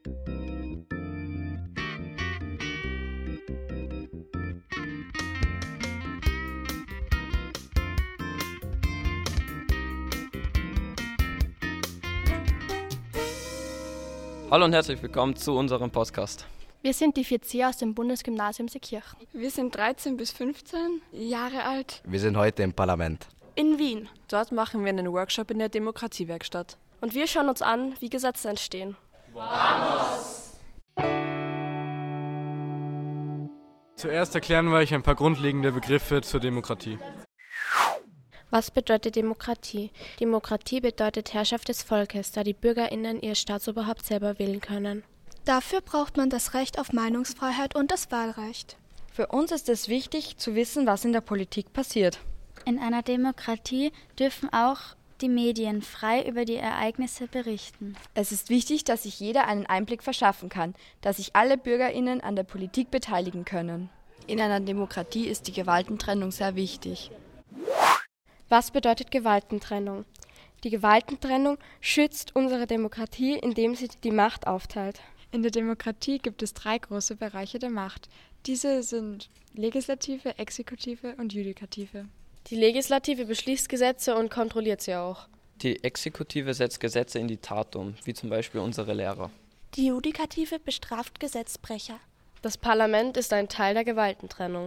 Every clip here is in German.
Hallo und herzlich willkommen zu unserem Podcast. Wir sind die 4C aus dem Bundesgymnasium Seekirchen. Wir sind 13 bis 15 Jahre alt. Wir sind heute im Parlament. In Wien. Dort machen wir einen Workshop in der Demokratiewerkstatt. Und wir schauen uns an, wie Gesetze entstehen. Vamos! Zuerst erklären wir euch ein paar grundlegende Begriffe zur Demokratie. Was bedeutet Demokratie? Demokratie bedeutet Herrschaft des Volkes, da die BürgerInnen ihr Staatsoberhaupt selber wählen können. Dafür braucht man das Recht auf Meinungsfreiheit und das Wahlrecht. Für uns ist es wichtig, zu wissen, was in der Politik passiert. In einer Demokratie dürfen auch die Medien frei über die Ereignisse berichten. Es ist wichtig, dass sich jeder einen Einblick verschaffen kann, dass sich alle BürgerInnen an der Politik beteiligen können. In einer Demokratie ist die Gewaltentrennung sehr wichtig. Was bedeutet Gewaltentrennung? Die Gewaltentrennung schützt unsere Demokratie, indem sie die Macht aufteilt. In der Demokratie gibt es 3 große Bereiche der Macht. Diese sind Legislative, Exekutive und Judikative. Die Legislative beschließt Gesetze und kontrolliert sie auch. Die Exekutive setzt Gesetze in die Tat um, wie zum Beispiel unsere Lehrer. Die Judikative bestraft Gesetzbrecher. Das Parlament ist ein Teil der Gewaltentrennung.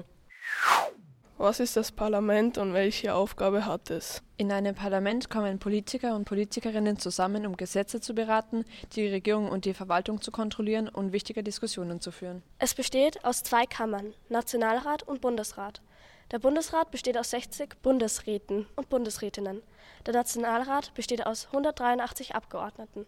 Was ist das Parlament und welche Aufgabe hat es? In einem Parlament kommen Politiker und Politikerinnen zusammen, um Gesetze zu beraten, die Regierung und die Verwaltung zu kontrollieren und wichtige Diskussionen zu führen. Es besteht aus 2 Kammern, Nationalrat und Bundesrat. Der Bundesrat besteht aus 60 Bundesräten und Bundesrätinnen. Der Nationalrat besteht aus 183 Abgeordneten.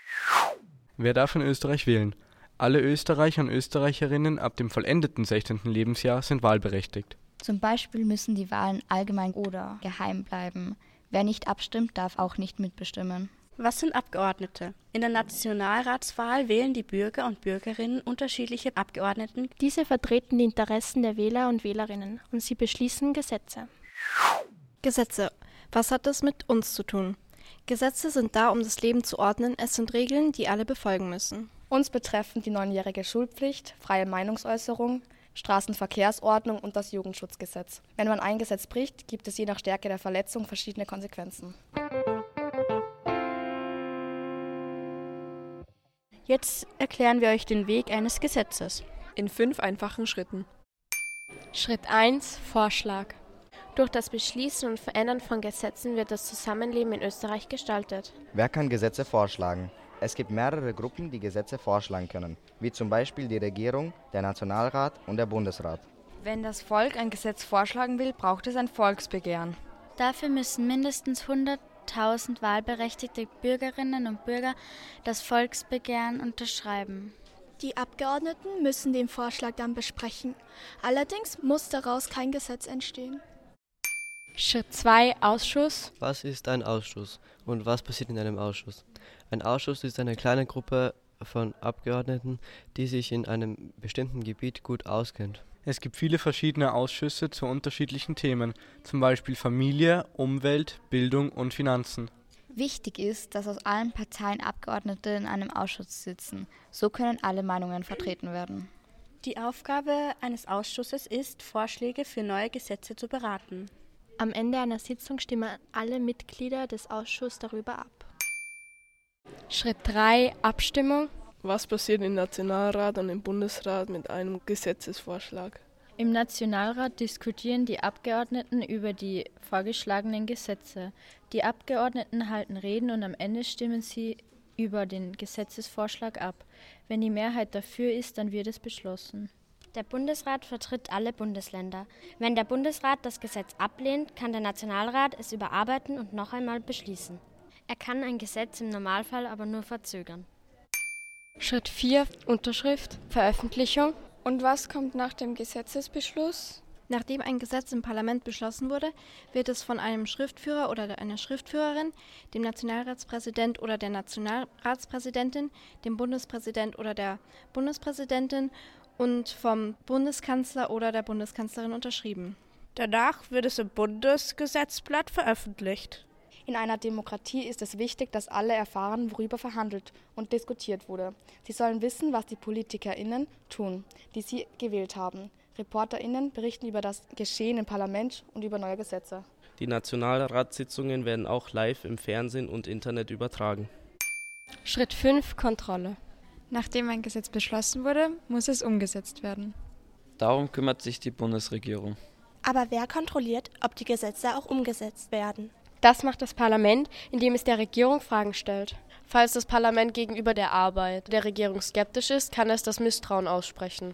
Wer darf in Österreich wählen? Alle Österreicher und Österreicherinnen ab dem vollendeten 16. Lebensjahr sind wahlberechtigt. Zum Beispiel müssen die Wahlen allgemein oder geheim bleiben. Wer nicht abstimmt, darf auch nicht mitbestimmen. Was sind Abgeordnete? In der Nationalratswahl wählen die Bürger und Bürgerinnen unterschiedliche Abgeordneten. Diese vertreten die Interessen der Wähler und Wählerinnen und sie beschließen Gesetze. Gesetze. Was hat das mit uns zu tun? Gesetze sind da, um das Leben zu ordnen. Es sind Regeln, die alle befolgen müssen. Uns betreffen die 9-jährige Schulpflicht, freie Meinungsäußerung, Straßenverkehrsordnung und das Jugendschutzgesetz. Wenn man ein Gesetz bricht, gibt es je nach Stärke der Verletzung verschiedene Konsequenzen. Jetzt erklären wir euch den Weg eines Gesetzes. In 5 einfachen Schritten. Schritt 1: Vorschlag. Durch das Beschließen und Verändern von Gesetzen wird das Zusammenleben in Österreich gestaltet. Wer kann Gesetze vorschlagen? Es gibt mehrere Gruppen, die Gesetze vorschlagen können, wie zum Beispiel die Regierung, der Nationalrat und der Bundesrat. Wenn das Volk ein Gesetz vorschlagen will, braucht es ein Volksbegehren. Dafür müssen mindestens 100.000 wahlberechtigte Bürgerinnen und Bürger das Volksbegehren unterschreiben. Die Abgeordneten müssen den Vorschlag dann besprechen. Allerdings muss daraus kein Gesetz entstehen. Schritt 2: Ausschuss. Was ist ein Ausschuss und was passiert in einem Ausschuss? Ein Ausschuss ist eine kleine Gruppe von Abgeordneten, die sich in einem bestimmten Gebiet gut auskennt. Es gibt viele verschiedene Ausschüsse zu unterschiedlichen Themen, zum Beispiel Familie, Umwelt, Bildung und Finanzen. Wichtig ist, dass aus allen Parteien Abgeordnete in einem Ausschuss sitzen. So können alle Meinungen vertreten werden. Die Aufgabe eines Ausschusses ist, Vorschläge für neue Gesetze zu beraten. Am Ende einer Sitzung stimmen alle Mitglieder des Ausschusses darüber ab. Schritt 3: Abstimmung. Was passiert im Nationalrat und im Bundesrat mit einem Gesetzesvorschlag? Im Nationalrat diskutieren die Abgeordneten über die vorgeschlagenen Gesetze. Die Abgeordneten halten Reden und am Ende stimmen sie über den Gesetzesvorschlag ab. Wenn die Mehrheit dafür ist, dann wird es beschlossen. Der Bundesrat vertritt alle Bundesländer. Wenn der Bundesrat das Gesetz ablehnt, kann der Nationalrat es überarbeiten und noch einmal beschließen. Er kann ein Gesetz im Normalfall aber nur verzögern. Schritt 4: Unterschrift, Veröffentlichung. Und was kommt nach dem Gesetzesbeschluss? Nachdem ein Gesetz im Parlament beschlossen wurde, wird es von einem Schriftführer oder einer Schriftführerin, dem Nationalratspräsident oder der Nationalratspräsidentin, dem Bundespräsident oder der Bundespräsidentin und vom Bundeskanzler oder der Bundeskanzlerin unterschrieben. Danach wird es im Bundesgesetzblatt veröffentlicht. In einer Demokratie ist es wichtig, dass alle erfahren, worüber verhandelt und diskutiert wurde. Sie sollen wissen, was die PolitikerInnen tun, die sie gewählt haben. ReporterInnen berichten über das Geschehen im Parlament und über neue Gesetze. Die Nationalratssitzungen werden auch live im Fernsehen und Internet übertragen. Schritt 5: Kontrolle. Nachdem ein Gesetz beschlossen wurde, muss es umgesetzt werden. Darum kümmert sich die Bundesregierung. Aber wer kontrolliert, ob die Gesetze auch umgesetzt werden? Das macht das Parlament, indem es der Regierung Fragen stellt. Falls das Parlament gegenüber der Arbeit der Regierung skeptisch ist, kann es das Misstrauen aussprechen.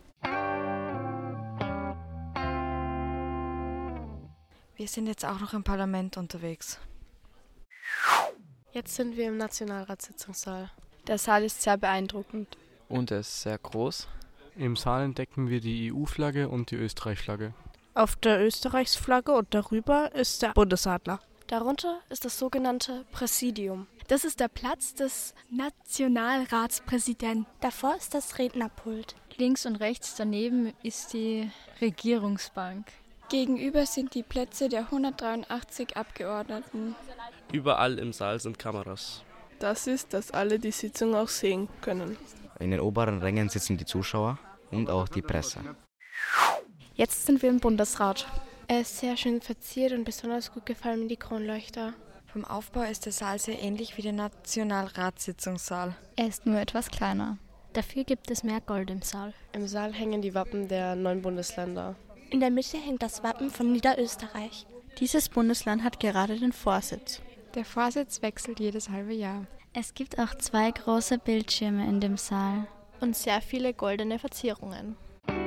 Wir sind jetzt auch noch im Parlament unterwegs. Jetzt sind wir im Nationalratssitzungssaal. Der Saal ist sehr beeindruckend. Und er ist sehr groß. Im Saal entdecken wir die EU-Flagge und die Österreich-Flagge. Auf der Österreichsflagge und darüber ist der Bundesadler. Darunter ist das sogenannte Präsidium. Das ist der Platz des Nationalratspräsidenten. Davor ist das Rednerpult. Links und rechts daneben ist die Regierungsbank. Gegenüber sind die Plätze der 183 Abgeordneten. Überall im Saal sind Kameras. Das ist, dass alle die Sitzung auch sehen können. In den oberen Rängen sitzen die Zuschauer und auch die Presse. Jetzt sind wir im Bundesrat. Er ist sehr schön verziert und besonders gut gefallen mir die Kronleuchter. Vom Aufbau ist der Saal sehr ähnlich wie der Nationalratssitzungssaal. Er ist nur etwas kleiner. Dafür gibt es mehr Gold im Saal. Im Saal hängen die Wappen der 9 Bundesländer. In der Mitte hängt das Wappen von Niederösterreich. Dieses Bundesland hat gerade den Vorsitz. Der Vorsitz wechselt jedes halbe Jahr. Es gibt auch 2 große Bildschirme in dem Saal. Und sehr viele goldene Verzierungen.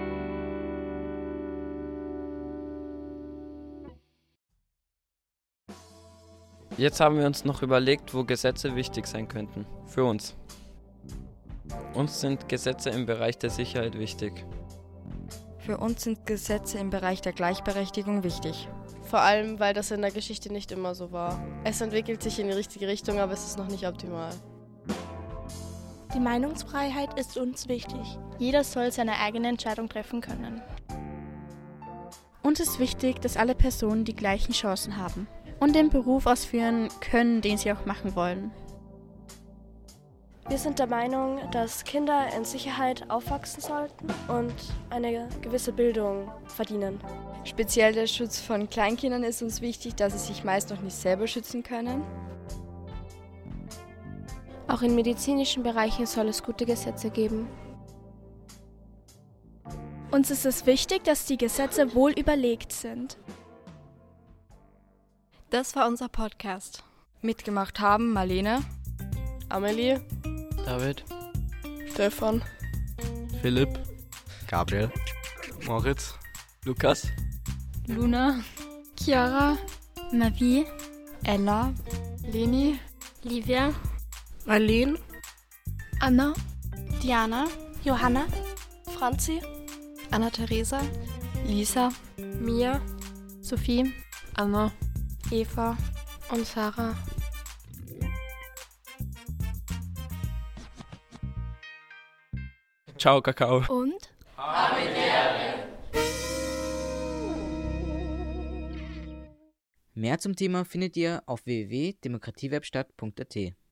Jetzt haben wir uns noch überlegt, wo Gesetze wichtig sein könnten. Für uns. Uns sind Gesetze im Bereich der Sicherheit wichtig. Für uns sind Gesetze im Bereich der Gleichberechtigung wichtig. Vor allem, weil das in der Geschichte nicht immer so war. Es entwickelt sich in die richtige Richtung, aber es ist noch nicht optimal. Die Meinungsfreiheit ist uns wichtig. Jeder soll seine eigene Entscheidung treffen können. Uns ist wichtig, dass alle Personen die gleichen Chancen haben und den Beruf ausführen können, den sie auch machen wollen. Wir sind der Meinung, dass Kinder in Sicherheit aufwachsen sollten und eine gewisse Bildung verdienen. Speziell der Schutz von Kleinkindern ist uns wichtig, da sie sich meist noch nicht selber schützen können. Auch in medizinischen Bereichen soll es gute Gesetze geben. Uns ist es wichtig, dass die Gesetze wohl überlegt sind. Das war unser Podcast. Mitgemacht haben Marlene, Amelie, David, Stefan, Philipp, Gabriel, Moritz, Lukas, Luna, Chiara, Mavi, Ella, Leni, Livia, Marlene, Anna, Diana, Johanna, Franzi, Anna-Theresa, Lisa, Mia, Sophie, Anna, Eva und Sarah. Ciao, Kakao. Und Mehr zum Thema findet ihr auf www.demokratiewebstadt.at.